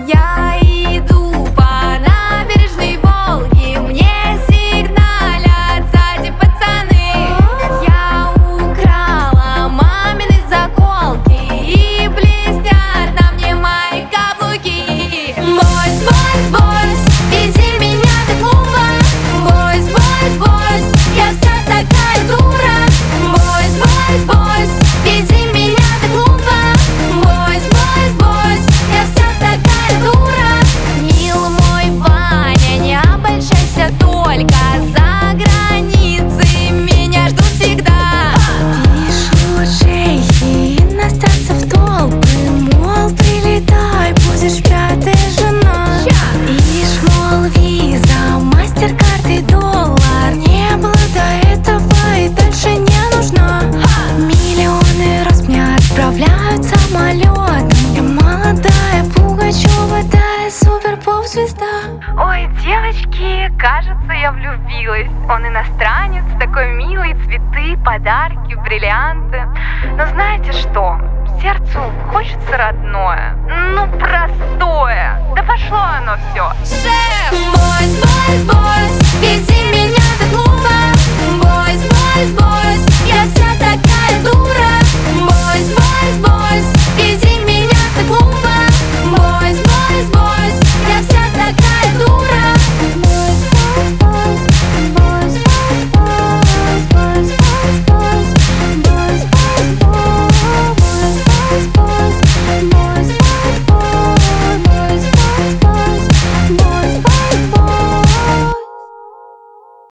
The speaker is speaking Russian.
Я иду по набережной Волги, мне сигналят сзади пацаны. Я украла мамины заколки, и блестят на мне мои каблуки. Бойс, бойс, бойс, вези меня до клуба. Бойс, бойс, бойс, я вся такая дура. Бойс, бойс, бойс, вези меня до клуба. Бойс, бойс, бойс, я вся такая дура. Мил мой Ваня, не обольщайся только, за границей меня ждут всегда. Пишу шейхи, остаться в толпы, мол, прилетай, будешь пятая жена. Ишь, мол, виза, мастер-карт и доллар, не было до этого и дальше не нужна. Миллионы раз мне отправляют самолетом, я молодая Пугачева, да, супер-поп-звезда. Ой, девочки, кажется, я влюбилась. Он иностранец, такой милый, цветы, подарки, бриллианты. Но знаете что? Сердцу хочется родное, ну простое. Да пошло оно все. Шеф! Бойс, бойс, бойс, вези меня до клуба.